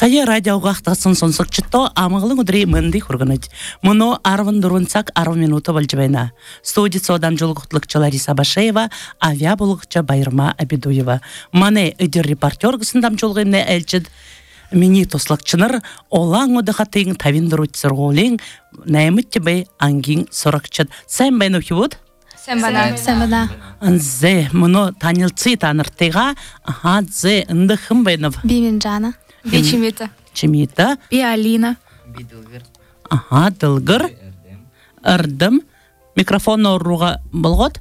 Сая радиоға ақтасын сонсықчытто амығылың үдірей мынды құрғыныд. Мұны арвын дұрынсақ 60 минуты валжыбайна. Студица одам жолғытлықчы Лариса Башеева, авиа болықчы Байырма Абидуева. Мане үдір репортер ғысындам жолғымне әлчід мені тослықчыныр, олаң өдіға тейін тавиндар өтсір ғолең, нәймітті бай аңгин сұрақчыд. Сән бәйін өкі бұд? Сән бәна. Зе, мұны танылцы таныртыға, зе, үнді қым бәйінов? Бимен жана. Би Чимита. Чимита. Би Алина. Би Дылгыр. Дылгыр. Ырдым. Микрофон оруға болғод?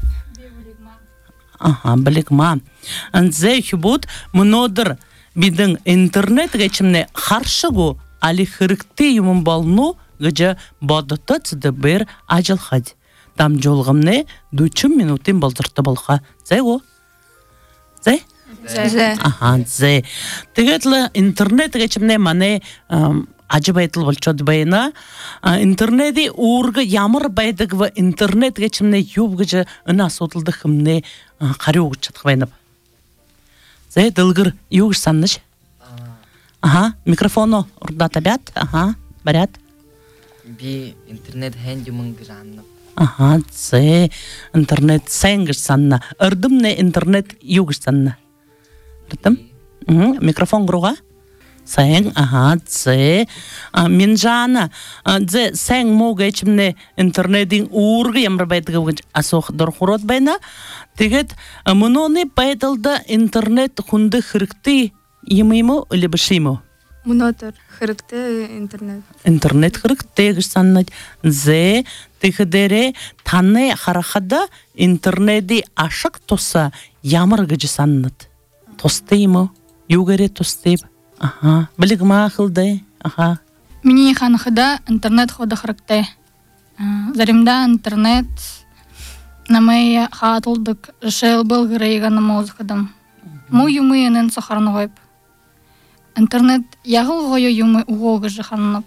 Білігма. Зе хүбуд, мұнодыр бидің интернет geçimne қаршығу, али хырыкты юмын балну, гыжа бадыта цыды бір ажыл хад. Дам жолғымне 2 минутын балдырты болға. Зе о? Зе? Зе. Тегетлі интернет geçimne мане acı baytıl bolçod bayına. Интернети ургы ямыр байдыгы интернет geçimne юбгыжы ына сотылды хымне қариуғы чатқы байнып. Зе, Дылгыр, юғыш санныш? Микрофону ұрда табят? Барят? Би интернет хэнди мұңғы жаннып. Зе, интернет сәңгіш санна. Үрдім не интернет юғыш санна? Үрдім? Микрофон құруға? Сәң, зе. Мен жаны, зе, сәң моғы әчімне интернетің ұрғы ямыр байтығы ғыч асоқ дұрқұрот байна. Тегет, мұноны байдылды интернет құнды қырықты емеймі, үлі бішеймі? Мұнотыр қырықты интернет. Интернет қырықты ғыш саннад. Зе, тегедері таны қарақада интернеті ашық тоса ямыр ғыжы саннад. Тостеймі? Югері тостейб? Білігіма қылды? Мені қанықыда интернет ходы қырықты. Заримда интернет намай хаатылдык жыл был грейганы музыкадым. Му юмы енен сахарны гойп. Интернет ягыл гойо юмы уголгы жаханып.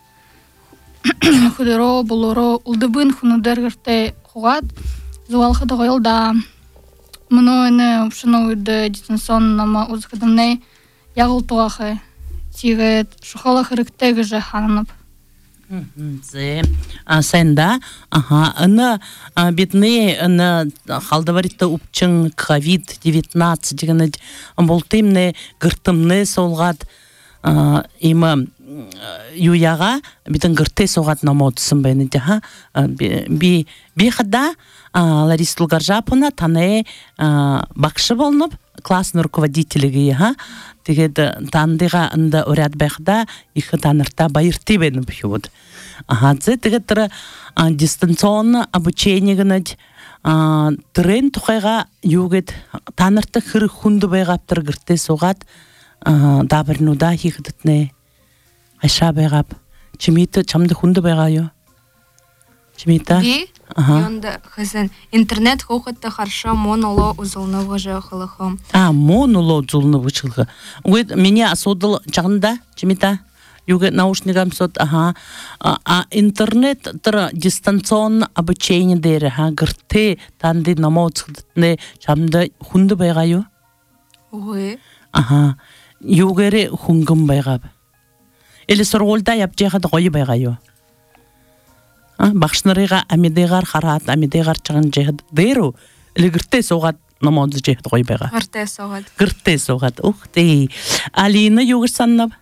Худеро булоро улдыбын хунудер гырте хугат зуал хады гойылда. Мұны ене ұпшыны үйді дистанционнама узыкадымнай ягыл туғақы тигет шухалы хырыктегі жаханып. Зе, сәнда, үні бетіне қалдаваритті ұпчың COVID-19 дегені болтымны, гыртымны солғат имы юяға бетін гырты соғат намаудысын бәйні де. Би қада Лариса Тулгаржапына таны бақшы болынып, классный руководителігі Тегеді тандыға үнді өрәд бәқіда иқы танырта байырты бәйні бұхуд. Зе тегеттірі дистанционны обучение гінід түрен тұқайға югет танырты қыры хунды байғаптыр гірті соғат дабырнуда хиқыдытны айша байғап. Чимиті чамды хунды байғайо? Чимита? Би? Йонда қызын интернет хоқытты қарша моноло ұзылнығы жағылығы. Моноло ұзылнығы шығылығы. Мене асудыл жағында, Чимита? Юге наушнигам сот, интернет тыра дистанционно обучение дері, гырты танды намау цықтытны чамды хунды байғайо? Ой. Югері хунгым байғабы. Элі сұрғолда яп жағады қойы байғайо? Бақшынырыға әмедеғар қарат, әмедеғар чағын жегді дейру, әлі гірте соғат намауды жегді қой байға. Гірте соғат. Ух, дей. Алина юғыр саннап?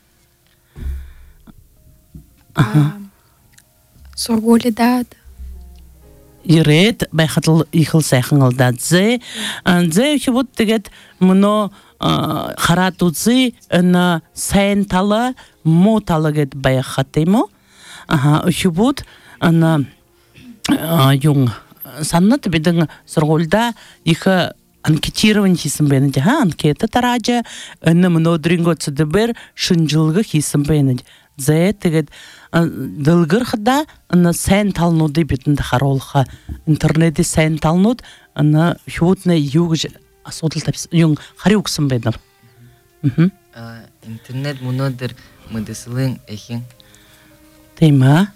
Сорғолі дад. Ирет, байқатыл иқыл сайқын алдад. Зе үші бұд дегет мұны қарат ұдзы үні сайын талы, му талы гет байқатымы. Үші бұд ана юң саннат бидің сұрғолда иқы анкетирован хисім бәйнеді. Анкета таража үні мұнодырынғы цыды бір шынжылғы хисім бәйнеді. Зе тегет Дылгыр қыда үні сән талынуды бетінді қаролға. Интернеті сән талынуд үні хүбутны юғы асудыл тапсы. Юң қари ұқсын бәйнір. Интернет мұнодыр мұдысылың әхен. Дейма?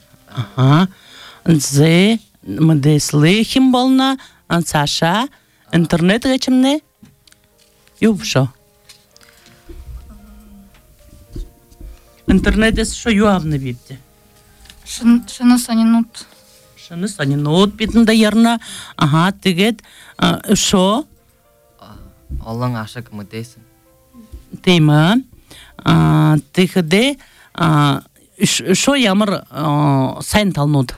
Зе мұдысылы хим болна, Саша, интернет geçimne? Юбшо. интернетес шо юавны бипте. Шыны санинут. Шыны санинут битінде ярна. Ага, тегет шо Олың ашық мүдесін. тема. Тегеде шо ямыр сайн талнуд.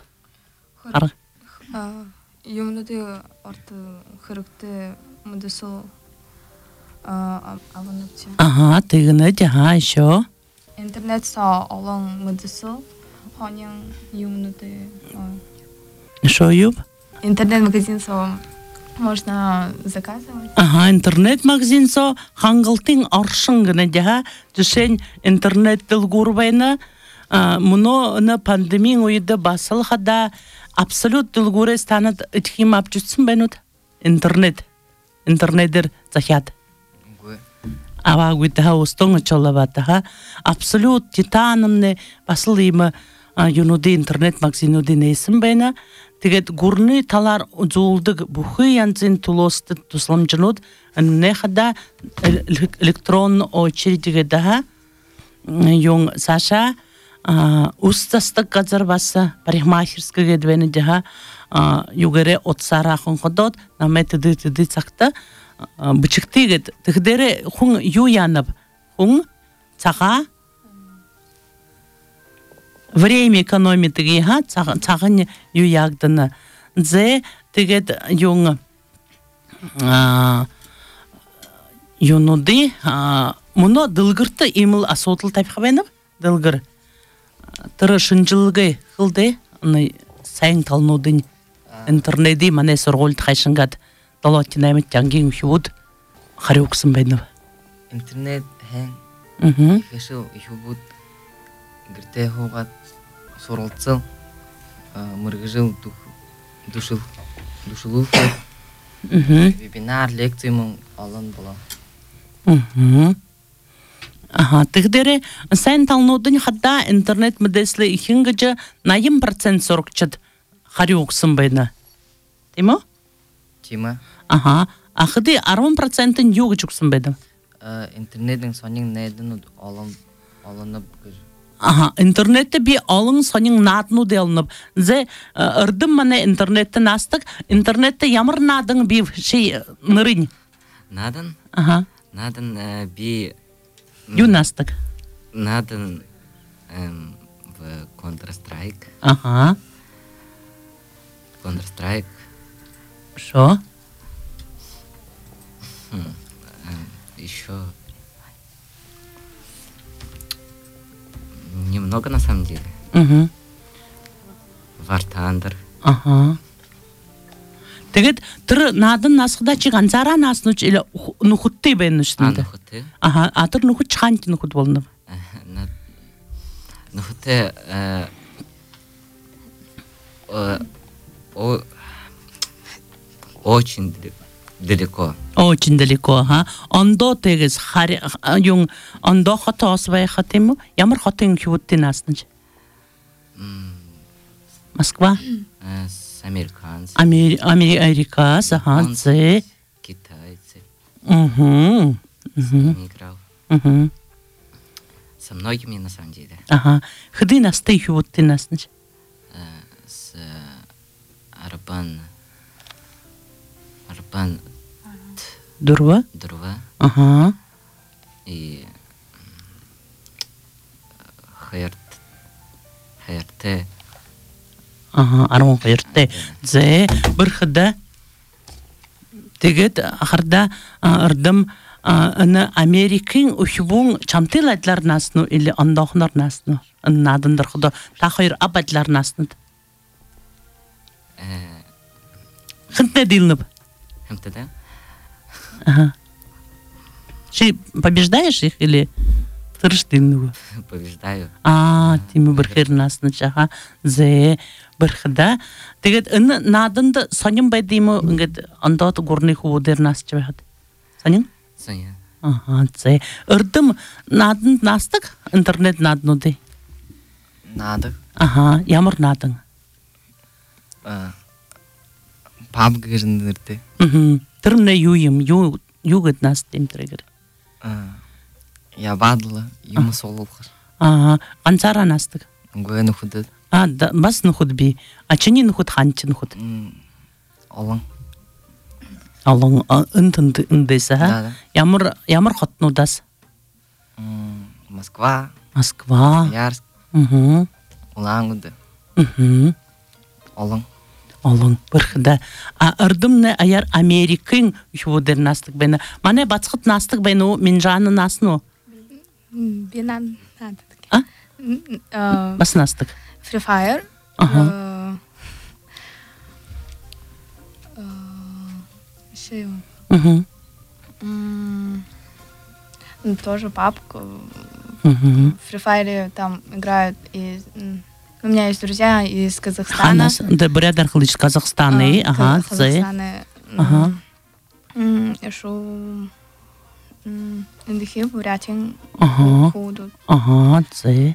Юмнуды арты хырыкты мыдысыл аванапте. Ага, тегене жаха шо. Интернет са олың мыдысыл. Ханин юмнуды. Шо юб? Интернет-магазин са можно заказывать. Ага, интернет-магазин со хангалтың аршын гына жаха. Дүшен интернет дыл гурбайна. Мұны пандемия ойды басыл хада абсолют дыл гуры станет итхим апчутсын бәнуд. Интернетер захят. Ава гүйді остың ұчылы бата. Абсолют титанымны басыл имы юнуды интернет-магазинуды нейсін бәйна. Тегет гурны талар зулдык бухы янцин тулосты тусламжынуд. Не хада электронный очередіге daha юң Саша устастык газар басы парикмахерскіге двені daha югере отсара хун ходот наме тыды цакта бычыктыгет тыгдере хун ю янып хун цаға время экономитыге цағын ю ягдыны зе тегет юң юнуды мұны дылгырты имыл асотыл тапқабайнып дылгыр тыры шынжылғы қылды сайын талнудың интернеті мане сұрғолды қайшынғад далаттин әмет жаңген үшіуд қари оқсын байнып Интернет хэн ехешіл үшіуд гірте хоғат сорылтсыл мұрғыжыл душылу вебинар лекция мың алын бұла. Ага, тыгдере сайын талнудың хадда интернет мүдеслі ихінгіжі 40% сорықчыд қари оқсын байна. Тема? Тема. Ага, ақыды 60% юғы жүксін байда. Интернеттің сонын нәйдің алынып күр. Ага, интернетті би алың сонын надыну делініп. Зе ұрдым мане интернетті настық, интернетті ямыр надың би шей нырын. Надын? Ага. Надын би... Ю настық. Надын в Counter-Strike. Ага. Counter-Strike. Шо? Еще... Немного на самом деле. Угу. War Thunder. Ага. Тегет тыр надын насықда чиған зара насын үш елі нұхытты бәйін үштінде. Нұхытты? Ага, атыр нұхыт чықанты нұхыт болынып. Нұхытты... Очень далеко. Очень далеко, ага. Ондо тегіз, юң, ондо хаты асыбай хатымы? Ямыр хатын кювытты насыншы? Москва? Американцы. Америкасы, ага, зе. Китайцы. Угу. С ними играл. Угу. Со многими на самом деле. Ага. Хыды насты кювытты насыншы? С Арбан... Дурва? Дурва. Ага. И ХРТ. Ага, армон ХРТ. Зе, бір хыда тегет ахарда ырдым аны Америкин үшібуң чамтыладлар насыну или андақынар насыну? Надындар хыда тахайыр абадлар насыну? Хынтне дилнып? МТД? Ага. Чи побеждаешь их или тырыш дилнып? Побеждаю. Тимі бір хыр насыны чаға. Зе, бір хыда. Тегет, аны надынды сонын бай деймі, андаты горны худер насы чабахад? Сонын? Соня. Ага, зе. Үрдім надын настық? Интернет надыну дей? Надық. Ага, ямыр надың? PUBG гіріндірді. Түрімне юйым, югыт нас дейм түрегір. Я бадылы, юмы солылғыр. Ганцара настык. Гуэ нухудыд. Бас нухуд би. Чини нухуд ханчы нухуд. Олың. Алың ындайса, Да. Ямар хотнудас? Москва. Москва. Ярск. Улан-Удэ. Олың. Алың бірхіда. Ырдымны аяр Америкын үшвудер настык бәйні. Мане бацқыт настык бәйні мен жаны насын о? Бинан. Бас настык? Free Fire. Еще тоже папка. В Free Fire там играют и у меня есть друзья из Казахстана. Да, брядар из Казахстана. Казахстана. Еще индихи бурятин ходят. Зе.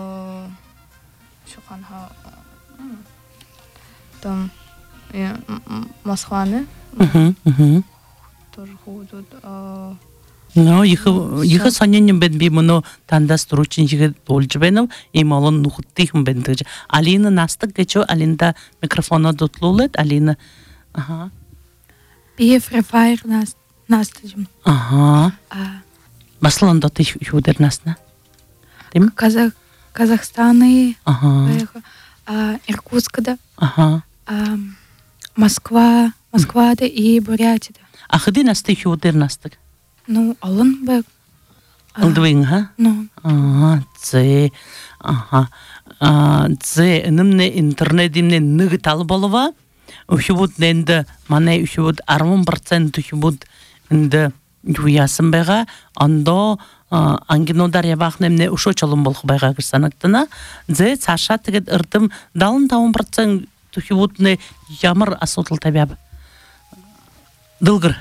Шуханха. Там Москваны тоже ходят. Но их санянем бен би моно тандас туручин жиге толжу бенем ималон нухуттихм бен дэж. Алина настык гечо Алинда микрофона дотлулет Алина. Би Free Fire настыжым. Маслан да ты юдер насна. Тим? Казахстаны, Иркутскада, Москвада и Бурятияда. Ахыды насты юдер настык. Ну, алын бәк. Алдвин, ха? Ну. Зе. Зе, нымне интернетимне ныгы талы болова. Үшібуд ненді, мане үшібуд 60% үшібуд нді юясын бәға. Андо ангинодар ябақнемне үшо чалым болғы бәға кірсанықтына. Зе, саша тігет ұрдым, далын 10% үшібудне ямыр асотыл табябы. Дылгыр.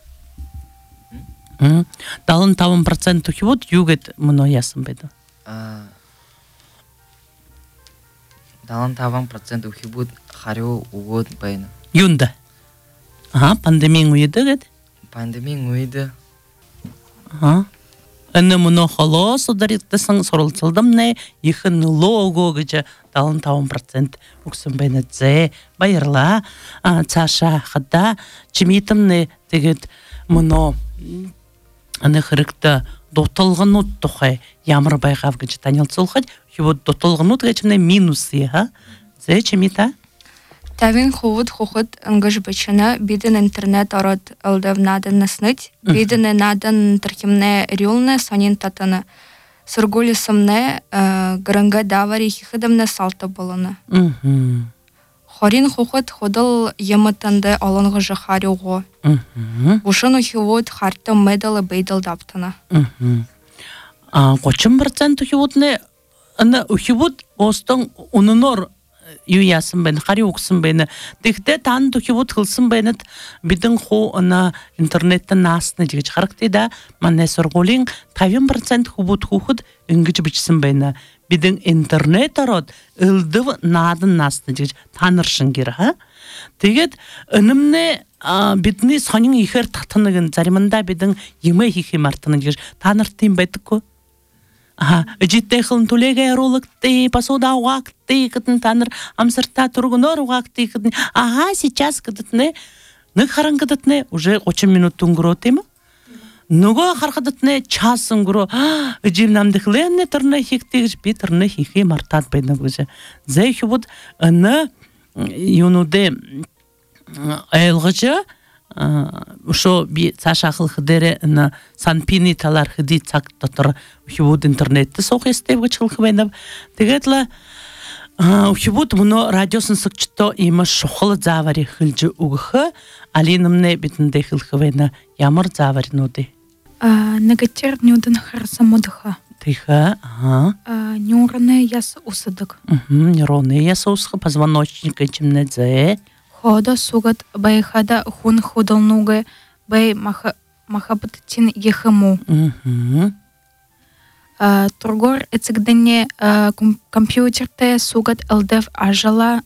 Далын 10% үшібуд югет мұно ясын бәді. Далын 10% ухибуд харю угод байна. Юнда. Пандемия уйды гет. Пандемия уйды. Әні мұны холос ударыктысын сорылсылдым не, ехын лого гече далын 10% үксін байна дзе, байырла, цаша хада, чимитім не дегет мұны әні хырыкты дотылғын ұт тұхай, ямыр байғав гече танылсылғад, Хивот дотолгнут гечне минусы, Зе чимита? Тавин хухот ангажбачана биден интернет арат алдав надан насныть, биден надан тархимне рюлне санин татана. Сыргули самне гранга давари хихадамне салта болана. Хорин хухот ходал яматанде аланга жахарюго. Ушану хивот харта медала бейдал даптана. Кочым процент хивотне Ана ухибут остон унунор юясын бен, хари уксын бен. Дегде тан ухибут хылсын бенет бидин хо ана интернеттен насны жигич характи да манне сорголин 50% хубут хухуд ингич бичсын бен. Бидин интернет арот ылдыв надын насны жигич таныршын кер, ха? Дегет өнімне бидни сонин ихер татыныгын заримында бидин еме хихи мартыны жигич таныртын бетік ко? Житте хылын төлеге ролыкты, посуда уақытты, кытын таныр, амсырта тургунор уақытты, кытын, сейчас кытытны, ны харан кытытны, уже 30 минут тунгуро тема. Nugo harkadetne çasın gro. Jimnam dikhlenne tırna hiktigiş bir tırna hiki martat beyne gıcı. Zey hubud ne yunude ayılgıcı şu bir saşakıl hıdere ne sanpini talar hıdi çak tatır hubud internette soğuk isteyip gıçıl hıbeyne. Tegetle hubud bunu radyosun sıkçıto ima şoğul zavari hılcı uğı alинамне битнде хылхвена ямар завар нуди негатир нюден харсамодха тиха нюрне яс усадык нейроны яс усха позвоночника чимнезе хода сугат байхада хун ходалнуге бай махабаттин ехаму тургор эцегдене компьютерте сугат элдев ажала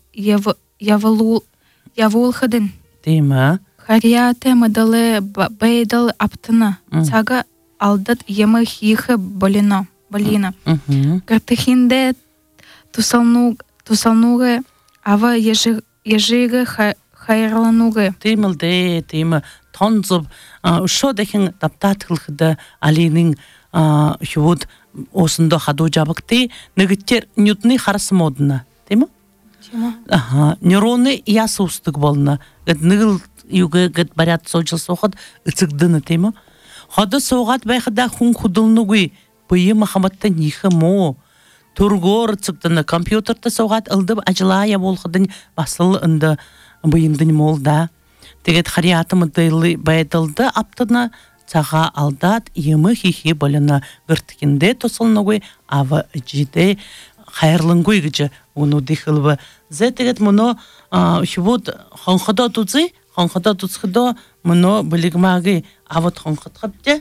явулхадын Тема. Харияте мадалы бейдал аптына. Сага алдат емы хихы болино. Балина. Гартыхинде тусалнугы, ава ежиге хайрланугы. Тимилде, тима тонзоб, шо дахин таптатылхыда алинин хювуд осындо хаду жабыкты, нигиттер нютны харсы модына, тима? Ага, нейроны ясустык болна. Гад нигыл юге гад барят сочыл сохат ыцыгдыны, тима? Хада соғат байхада хун худылнугы, бүйі махаматта нихы мо. Тургор цыктыны компьютерта соғат ылдып ажылая болхыдын басыл ынды бүйімдін молда. Тегет хариатымы дыйлы байдылды аптына цаға алдат емі хихи болына гыртыкинде тосылнугы ава жиде хайрлынгуй гыжы уну дихылбы. Зе тегет мұны шубуд хонхыда туцхыда мұны білігмаги ават хонхыдхыпте.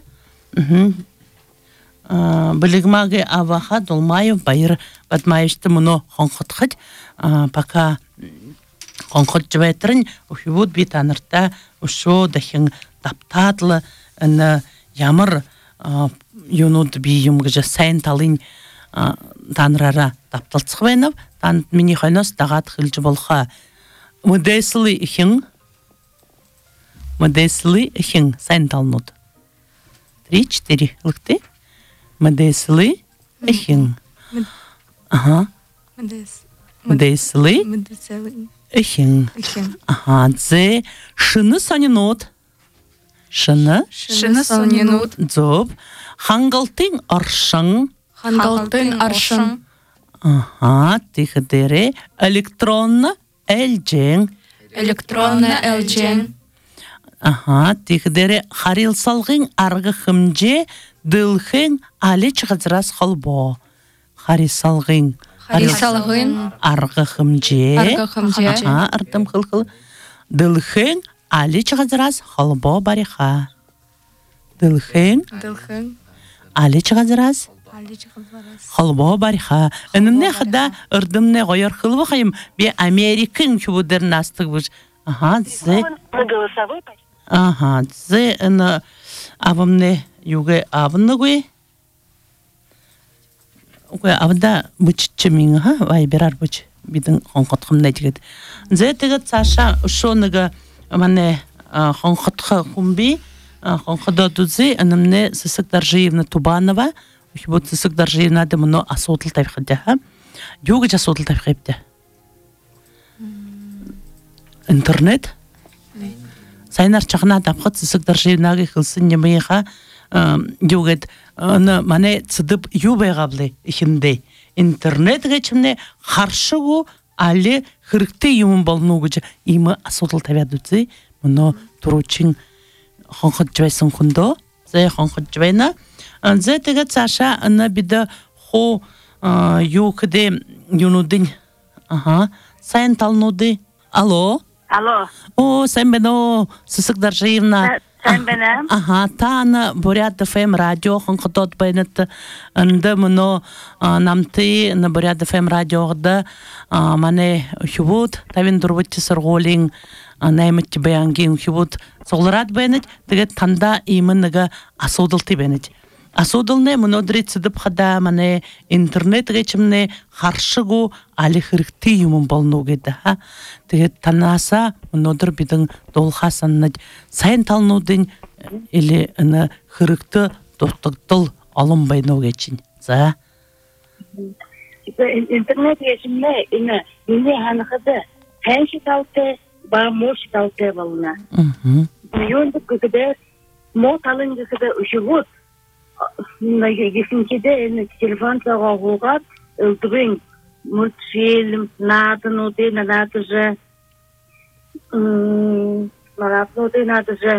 Білігмаги аваха долмайып байыр батмайышты мұны хонхыдхыд. Пока хонхыд жабайтырын шубуд бит анырта ушо дахин таптатлы ямыр юнуд бийым гыжы сайын талын танрара тапталцық байнап, тант мені хайнас дағат хылжы болха. Мудеслы ихин, сайын талнуд. 3-4 лыкты. Мудеслы ихин. Ага. Мудеслы ихин. Ага, дзе шыны санинуд. Шыны санинуд. Дзоб. Хангалтын аршың. Ага, тихдере электронны элжен. Ага, тихдере харил салгын аргы хымже дылхын али чыгызрас холбо. Хари салгын аргы хымже. Ага, артым хылхыл. Дылхын али чыгызрас холбо бариха. Дылхын али чыгызрас холбо бариха. Энне хада ырдымне гояр хылбы хайым бе Американ чубудер настык буш. Ага, зе. Ага, зе ына авымне юге авыннугы. Уге авда быччы миң, ха, вай берар быч бидин хонкотхымна дигет. Зе тегет Саша ушоныга мане хонкотха хумби, хонкода дудзе анымне Сысык Даржиевна Тубанова, вот Сысык Даржиевна да мно асотыл тайфхыда, ха. Юге жасотыл тайфхыпте. Интернет? Сайнар чағына дапқыт Сысык Даржиевнаға қылсын немейға югет мане цыдып юбайғаблы ішінде. Интернет ғечімне қаршығы али хырыкты юмын болну гыжы имы асотыл табядуцы мұны тұручин хонхыт жвайсын құндо зай хонхыт жвайна зай тегет Саша ына биді хо юқыды юнудын сайын талнуды. Алло? О, sen ben o Сысык Даржиевна. Sen benim. Ага, тана Бурят ФМ радио хонхотот байнат анда мно намты на Бурят ФМ радиода мане хубут тавин дурбутти сырголин наймат баянгин хубут согларат байнат тегет танда имынга асудылты байнат. Асудылны мно дрицидып хада мане интернет гечимне харшыгу али хырыкты юмун болну геда. Тегет танаса мнодыр бидин долхасанна сайын талнудын или ына хырыкты тоқтықтыл алынбайну гечин. За? Интернет гечимне ине ханықыды хэнші талты ба моші талты болуна. Юнды күкіде мо талын күкіде үшігут Есінкеде телефон сағауға үлдігін мультфильм, надынуды, надыжы, маратнуды, надыжы,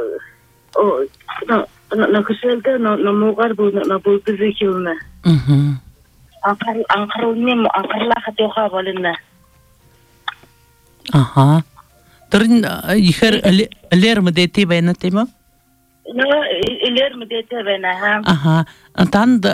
нақышылды, намуғар бұл күзі келіні. Анқырылмен, анқырла қатеуға болыны. Ага. Тұрын ехер әлер мүдеті байны тема? Илер мүдеті бәні, ха. Ага. Танд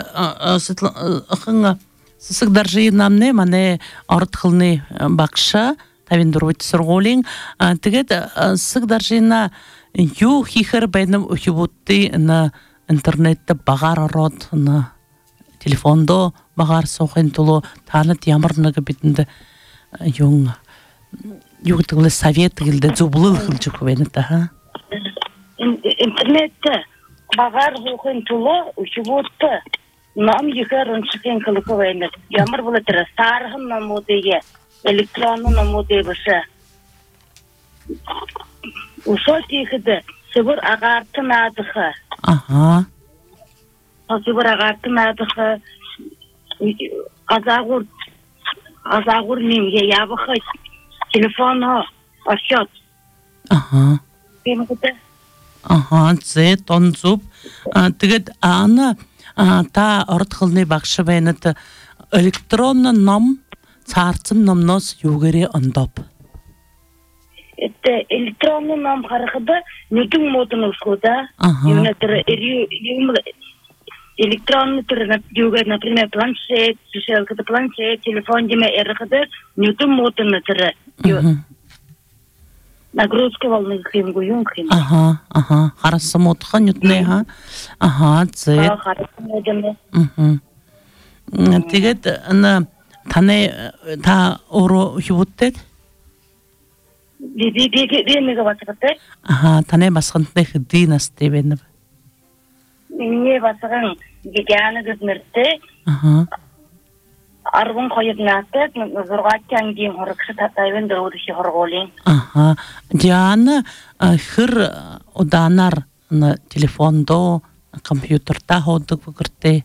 Сысык Даржиевнамне мане артқылны бақша тавин дұрвыт сұрғолин. Тегет Сысык Даржиевна хихер байным ухибутты на интернетті бағар род на телефондо багар сохен тулу танат ямарнага битинде юң югтыглы совет гилде зублыл хылжык бенета интернетте багар сохен тулу учебутты нам йыхарын чыкен кылыкыбайны ямар булатыр стархын намудеге электронный намуде быша ушо тихиде сыбыр агартын адыхы ага сыбыр агартын адыхы азагур немге ябыхы телефону ашот ага кемгіде ага зе тонзуб тигет аны та ортхылны бакшы бенет электронный ном царцым номнос югери ондоп это электронный ном харахыда нютун мотун ускуда юнетер электронный төр юга например планшет шелкада планшет телефон деме эрхыда нютун мотун төр нагрузка волны химгу юнхим ага харасы мотха нютне ага зе тигет ана тане та оро хибуттет Динега басыгыты. Ага, тане басқынтне хидинас дебеніп. Не басыгын геганы гызмірті. Ага. Арғын қойып нәстет, зұрғаттан дейін ғырықшы татайвен дұрудыши ғырғолин. Ага. Дианы хыр оданар телефондо, компьютерта ходық бұгырте.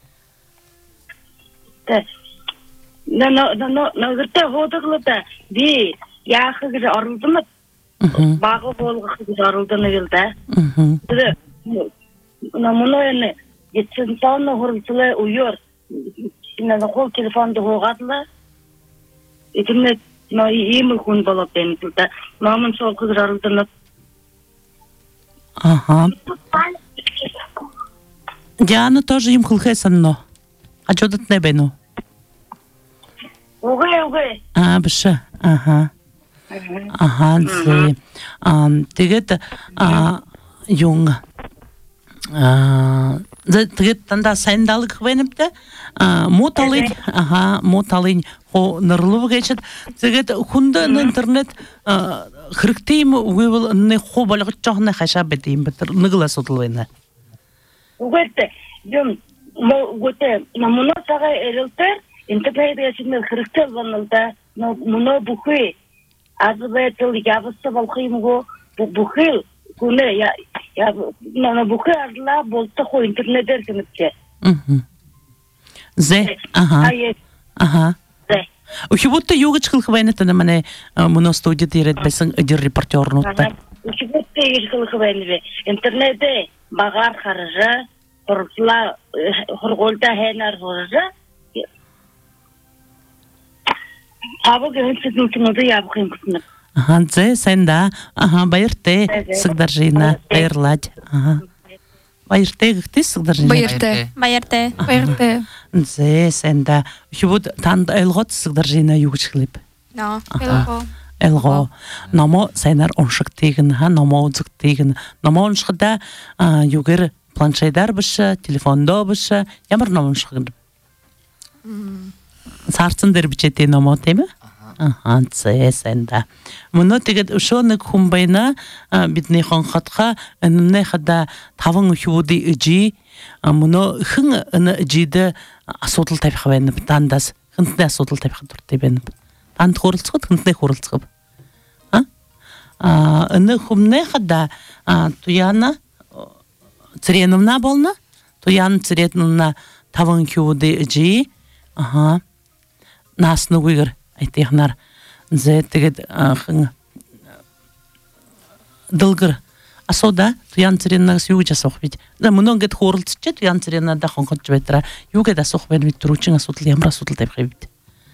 Нағырта ходықлыда бей. Яхы гыжы арылдымыт, бағы болғы гыжы арылдыны келді. Мұны өні, жетсінсауны ғырылсылы ұйыр, қол телефонды қоғадылы, етімне емі күн болып бәні тілді. Намын сол гыжы арылдынып. Ага. Диана тоже им хылхайсан, но. А что тут не бену? Угай. Біші, ага. Ага, зе. Тегет юң. Тегет танда сайындалық веніпті. Моталын, ага, моталын хо нұрлы geçет. Тегет хүнді интернет хырықтейім угевіл не хо балығы чоғына қаша бетейім бітір. Нығыла сотыл вені. Угетті, юң, гөте, мұны саға әрілтер, интернет яшынмен хырықтел ванылда, мұны бұқы, азыбайтыл ябысы балқыймғы бұқыл, күні, бұқы азыла болты қой интернет әркініпте. Зе, ага. Ага. Зе. Ухибутты юғы чықылқы байнетіні мәне мұны студияда ерет бәсің үдір репортерін ұтты. Ухибутты юғы чықылқы байнетіні. Интернетте бағар қарыжы, құрғолда хәнар құрыжы, Абы гэнсэдэн тэмэдэ ябы хэм гэснэ. Ага, дзе, сэнда. Ага, байрте, сэгдаржина, байрлать. Ага. Байрте гэхти сэгдаржина? Байрте. Дзе, сэнда. Хибуд танд элгот сэгдаржина югч хлип. Элго. Намо сайнар оншык тегін, намо удзык тегін. Намо оншықда югер планшайдар біші, телефондо біші, ямар намо оншықын? Сарцын дәрбічетей намо теймі? Ага, це сенда. Мұны тегет ұшоны күмбайна бітіне қонқатқа үніне қада тавың үхівуді үжі, мұны хың үні үжіді асудыл тайпқа бәйініп, тандас, хынтіне асудыл тайпқа тұрды бәйініп. Танды қорылсықып, хынтіне қорылсықып. Үні күміне қада туяна цыреновна болна, туяны цыреновна тавың үхівуді үжі, ага, насыны ұйғыр. Айтығынар, зе тегет дылғыр. Асода, туян циреннағыз юғы жасоқ бейді. Мұнын гет қорылтысче, туян циреннағда қонқот жібеттіра, юғы да соқ бәді бейді тұручың асудыл, ямыр асудыл тайп қайбейді.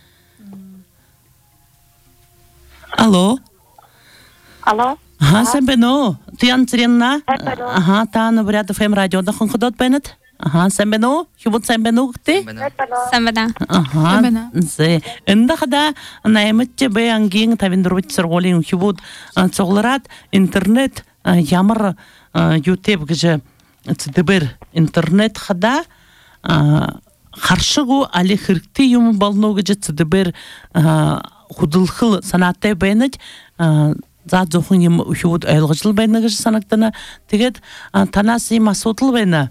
Алло? Алло? Ага, сән бәну, туян циренна? Ага, тааны бұряды фэм радиода қонқодот бәнет? Ага, сән бәну? Хюбут сән бәну күкті? Сән бәна. Ага, зе. Үнді қада найымытче бәй ангең тавендірбіт сірғолин хюбут соғлырат интернет ямар ютеп гіжі цидібір интернет қада харшыгу али хиркти юм болнуга жетсиди бер худылхыл санаттай байнать за зохын юм ухуд айлгыжыл байнага санактана тэгээд танасы масутыл байна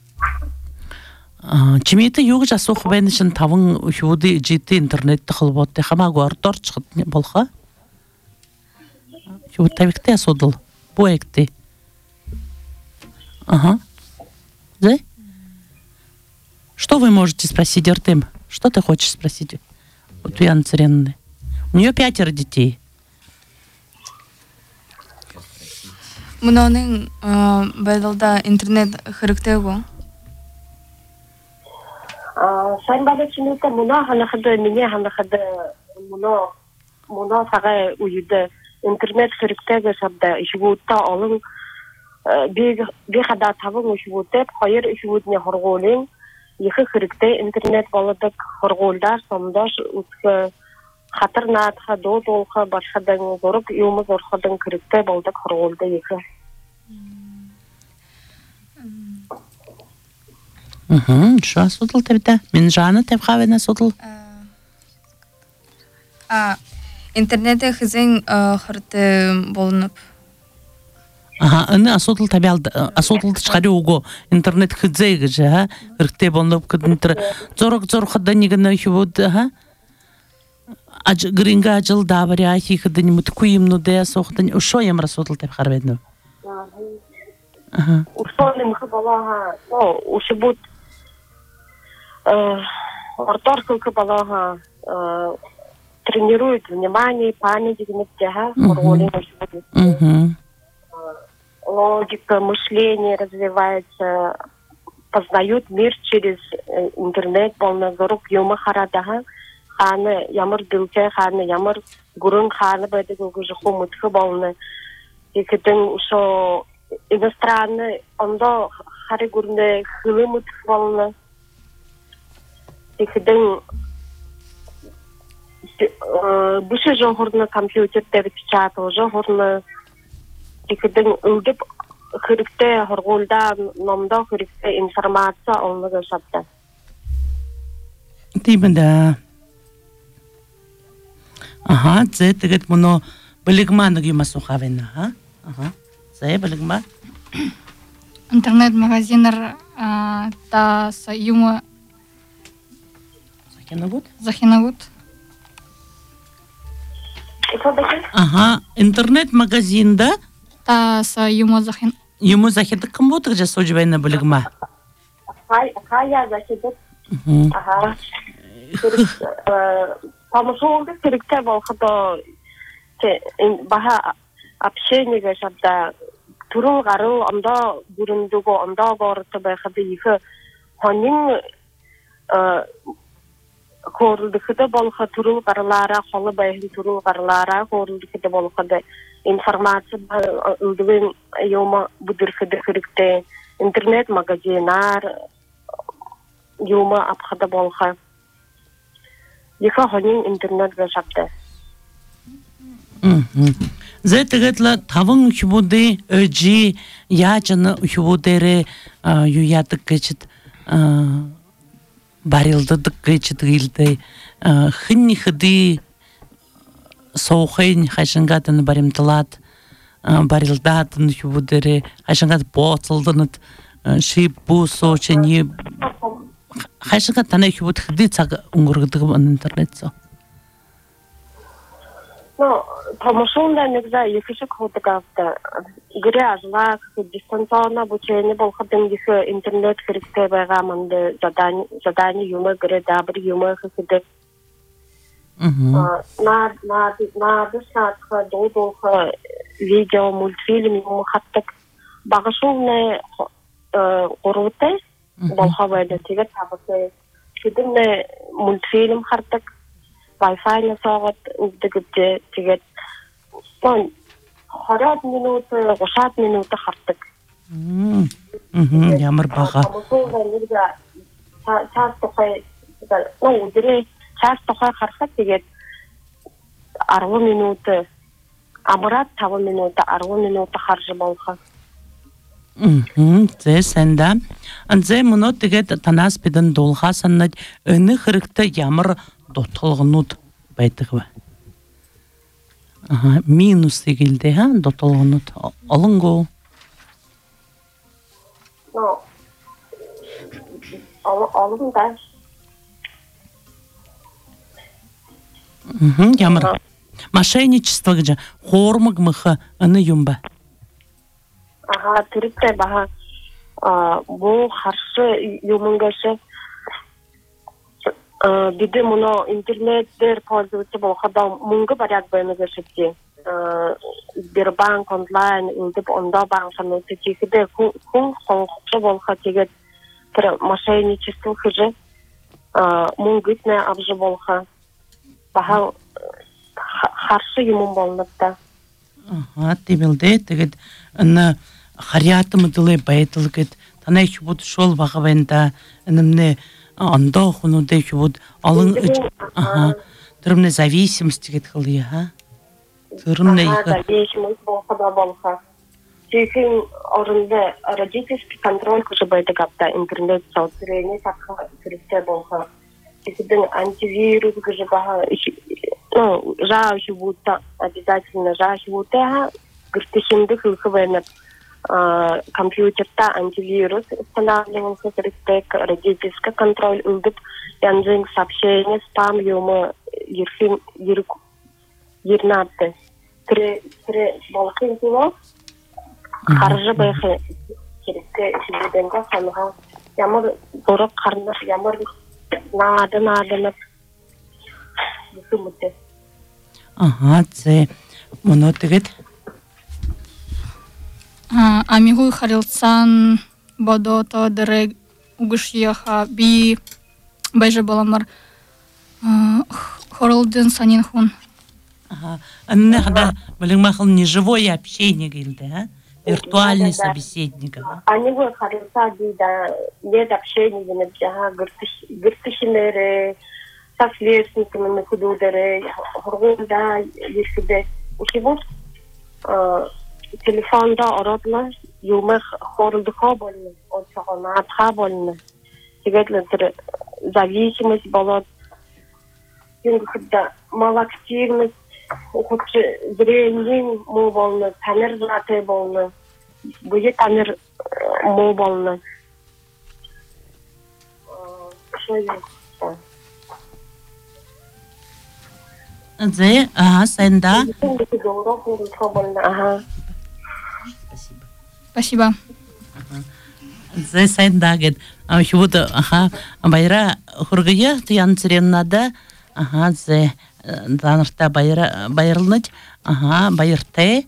чимете юг жасух байна шин тавын ухуды жити интернетте хылботты хамагу ортор чыгыт болха ухуд табикте асудыл бу экти ага да. Что вы можете спросить, Артем? Что ты хочешь спросить у Туяны Царенны? У нее 5 детей. Мұның бәділда интернет хіріктегі? Сайн балачынука мұна ханахады, мене ханахады мұна сағай уйды интернет хіріктегі сабда үшігуытта олың бейхада табың үшігуытып, қайыр үшігуытне хорғолың Ехы хірікте интернет баладық хорғолдар, сомдаш ұтқы қатырнатқа, дот-олқа башқадан зорық, еуміз орқадан хірікте балдық хорғолды ехы. Шо асудыл табита? Мен жаны таб қавена асудыл? Интернетте хызен хырты болынып. Аны асудыл таби алды, асудылды чықари уго интернет хыдзейгі жа, ыркте болынып кыдынтыр, зорық-зорқыда негіна үхібуд, гринга ажыл дабари ахи хыдыни муткуимну дэ соқтын, ушо ем асудыл таби қарбедну? Ушоным хыбалаға, ушыбуд орторкылкы балаға тренирует внимание, память, хорғолин ушыбуд. Логика мышления развивается, познают мир через интернет, полнозорок, юма харадаха, ханы, ямар билке, ханы, ямар гурун ханы, бэдэг угужы хумутхы болны. И кэтэн ушо иностранный, ондо хари гурны хылымутхы болны. И кэтэн бүші жоғырны компьютерде печатал, жоғырны Дикден үлдеп хирикте хорголда номда хирикте информация олнага шапта. Тимда. Ага, це тегет моно билигман гима сухавена, ага. Це билигма. Интернет-магазинер та саюма Захинагут. Ага, интернет-магазин, да? Та саюма Захин. Йому захидик кым ботык же сожбайна билигма. Хая захидик. Ага. Помошолды хирикте болхадо баха общение шабда турул гарыл анда бүрүндөгө анда горты байхады ихе хонин корулдыкыда болха турул гарлара холы байхын турул гарлара корулдыкыда болхады информация үлдүгүн йома будырхыды хирикте интернет магазинар йома апхада болха ихе хонин интернет гашапты. Зэтэгэтла тавын үхбуды öjи яжаны үхбудэрэ юядык гэчит барилдыдык гэчит гилдэ хынни хыды соухайн хайшангатын баримталат барилдатын үхбудэрэ хайшангат боцылдынат шип бу соочени хайшангат үхбуд хыды цаг унгургыдыгы интернет со. Ну, помошунда нельзя, если кто-то как-то грязно, дистанционное обучение, болхадым их интернет христе байгаманды задание юмы гре дабр юмы христе. На дышатха долдолха видео мультфильм юмы хаттак багашулны уруты болхавайды тигет табысы. Шидимне мультфильм хаттак Wi-Fi на сагат үгдегүдде тигет. Сон 20 минут, 30 минут хартык. Ямар бага. Часто хархат тигет 10 минут, амрат 5 минут, 10 минут харжы болха. Зе сәнда. Анзе мұны тегет танас бедін долға саннад үні хірікті ямыр дотылғынуд байтығы. Минус дегілді, дотылғынуд. Алыңғы? Алыңда. Ямыр. Мошенничество где? Хормыг мыхы үні юмба. Түрікті баға бұл қаршы юмыңгашы биде мұны интернеттер пользоваться болғада мұңғы баряд бәйнігі шетте. Сбербанк онлайн үлдіп онда банканы текеде күн қоңқшы болға тегет мошенничество хыжы мұңгытне абжы болға баға қаршы юмын болыныпта. Темелде тегет үні харятымы дылы байтыл кет. Танай шубут шол бағавайында үнімне анда құнуды шубут алың түрімне зависимость кет қылы, Түрімне егі. Зависимость болға. Түйкін орынды родительский контроль күші байды қапта интернет саутсырейне саққа түрікте болға. Түйкідің антивирус күші баға жа шубутта, обязательно жа шубутта гүртішінді күлкі бәйніп компьютерта антивирус устанавливал родительский контроль үлдіп янзың сообщение спам юмы ернатты тірі болқын кіло қаржы байқы керекке үшілденгі қаныға ямыр бұры қарнық ямыр надынып бүкі мүтті. Це мұны тігет? Амигуй харилцан бодото дыры угышьеха би байжы боламар хорылдын санин хун. Анне хада білің мақыл не живое общение келді, виртуальный собеседник. Амигуй харилца дейді, нет общения деніп жаға гүртішілері, со сверстниками худудары, хорғында ешкіде. Ушибу телефонда оратла юмах хорылдыға болны, отсағанатға болны. Сегетлі зависимость болады. Енді малактивность, зрение мол болны, тәмір заты болны, бұйы тәмір мол болны. Зе, сәнда. Спасибо. Зе сәнда гет. Шубуды, байра хұрғыя тұян циреннада, зе данырта байырлыныч, байырты.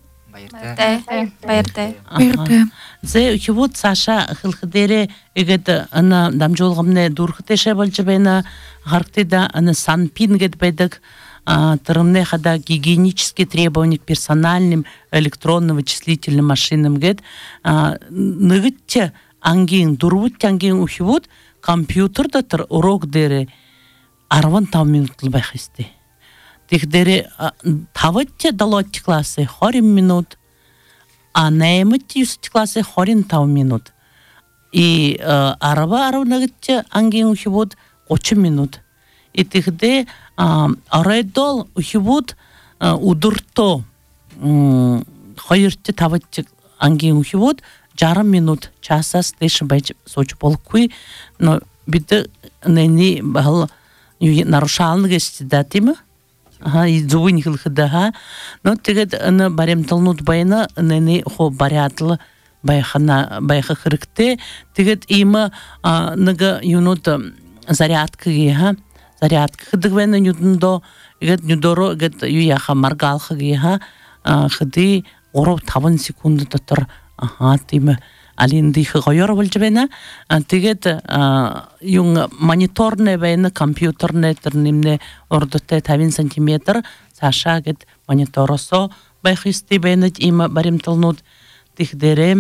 Байырты. Зе шубуд Саша хылхыдері егет ана дамжолғымне дұрхытеше болчы бәйна ғарқтыда ана санпин гет бәйдік тұрымне хада гигиенические требования к персональным электронно-вычислительным машинам гет нығытчы ангин дұрвуд ангин ухивуд компьютерда тұр урок дері арван тау минутлы байхисты. Тихдері тавытчы далотчы классы 40 минут, а наймытчы юсычы классы 40 минут. И арва нығытчы ангин ухивуд 30 минут. И тихде арайдол ухивуд удурто хайырчы тавытчы ангин ухивуд жарым минут часас деші байчы соч болкуй, но биді нәйні бағыл нарушалны кешті да, деймі? И зуын хылхыда, но тегет аны баремтылнут байына нәйні хо барятлы байха хырыкты, тегет имы нығы юнут зарядка геха, зарядка хыдық вәні нюдындо, егет нюдоро, егет юяха маргалха геха, хыды оров 5 секунды тұтыр, деймі, алинды ғойор болчы бәйна, тегет юң мониторны бәйні, компьютерны түрнімне ордыты 5 сантиметр, Саша гет мониторосо байхысты бәйні имы баремтылнут, тихдері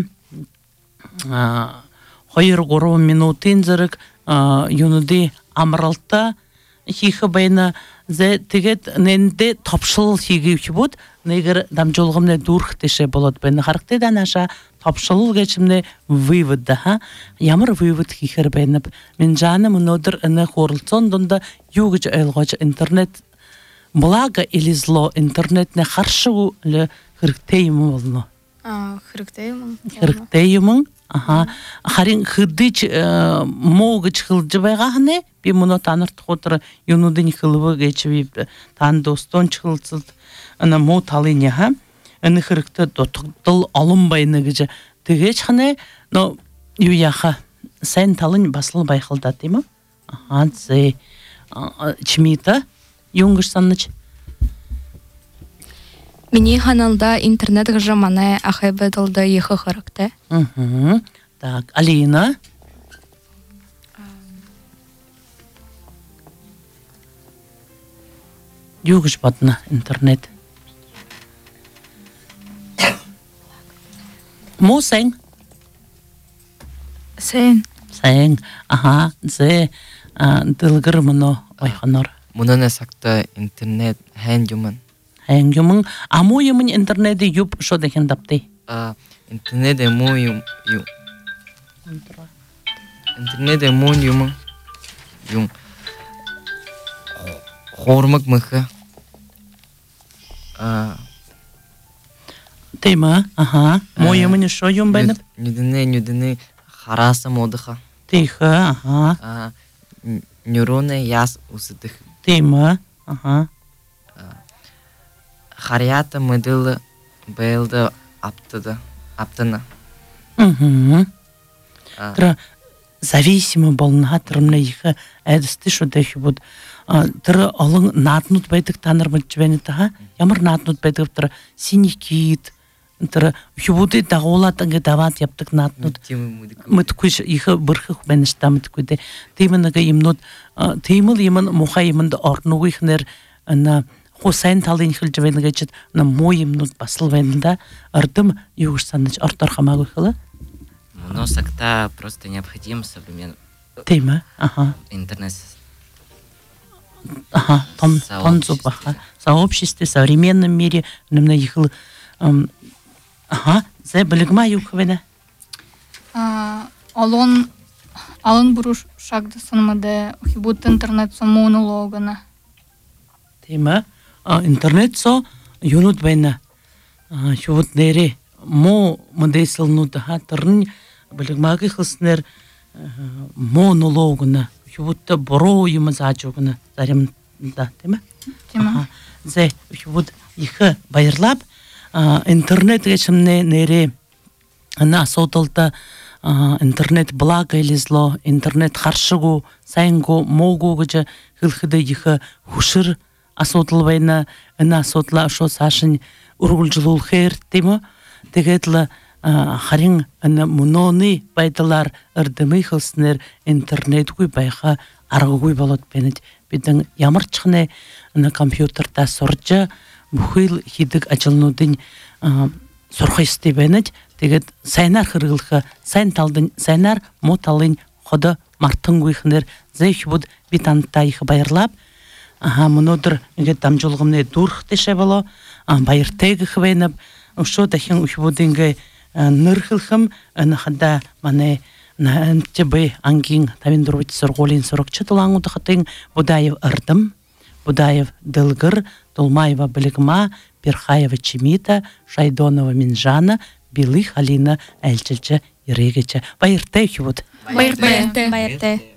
хойыр ғору минутын зірік юнуды амыралта хихы байна зе тегет ненде топшыл хиги хибут негер дамжолгымне дурх теше болот байна характе да наша топшыл geçimне вывод да ха ямар вывод хихер байна мен жаным нодер аны хорлцон донда югыч элгоч интернет благо или зло интернетне харшыгу ле хирктейм болно хирктейм ага харин хыдыч могыч хылжыбайгахне би муну танырт хотыр юнудын хылыбы geçип тан достон чылцылт ана мо талыня ха аны хиркте дотуктул алынбайны гыжы тегеч хане но юяха сен талын басыл байхылда дейм ага зе чмита юнгыш санныч Мені каналда интернет гыжаманы ахайбедылды ехы характе. Так, Алина? Югыш батна интернет. Мо сен? Сен. Сен, ага, зе дылгыр мыно ойханор. Мунана сакта интернет хэн юман. Хәңгемң аму юмын интернеты юп шо деген дапты. Интернет ему юм. Интернет ему юм. Юм. Хормак мыха. Тема, ага. Мо юмын шо юм байнып? Нюдыны хараса модыха. Тиха, ага. Нейроны яс усыдых. Тема, ага. Харията мыдылы бэлды аптына. Тра зависимо болна тырымна иха әдісті шодахи буд. Тра алың натнут байдық танырмыд жібәні таға. Ямар натнут байдық тра синикит. Тра хубуды дағолатыңы дават яптық натнут. Мыткуш иха бұрхы хубәнішта мыткуды. Теймінігі имнут, тейміл имын мұха имынды орнуғы ихнер Хусайн талын хилжвен geçit на моим нут басыл венда ардым югышсаныч артар хамагы хылы. Но сакта просто необходим современный Тема, ага. Интернет. Ага, там зубаха. Сообществе, современном мире немна ихыл. Ага, зе білігма юхвена. Алын буруш шагды сынмады хибут интернет монологына. Тема, интернет со юнут байна. Хивут нере мо модесл нут ха тырн билгмаги хыснер монологына хивутта боро юмаз ачугына зарим да, тема. Тема. Зе хивут ихы байырлап интернет geçimне нере ана сотолта интернет благо или зло, интернет харшыгу, сайнгу, могу гыжы хылхыды ихы хушыр асотылбайна ана сотла шо сашын ургулжулул хер тема тегетлы харин ана муноны байдалар ырдымы хылснер интернет гуй байха аргуй болот бенет биден ямар чхне ана компьютерда соржа бухил хидик ачылнудын сорхайсты бенет тегет сайнар хыргылха сайн талдын сайнар моталын хода мартын гуйхнер зейхбуд битанта их байырлап монодыр гет дамжолгымне дурх теше боло байыртег хвенап ошо дахин ухбудинге нырхылхым анахада мане на МТБ ангин тавиндурвит сорголин сорокчы тулаңуды хатын Будаев ырдым Будаев дылгыр Толмаева Білігма Перхаева Чимита Шайдонова Минжана Билых Алина Әлчілчі Ирегечі байыртег хвуд Байырте.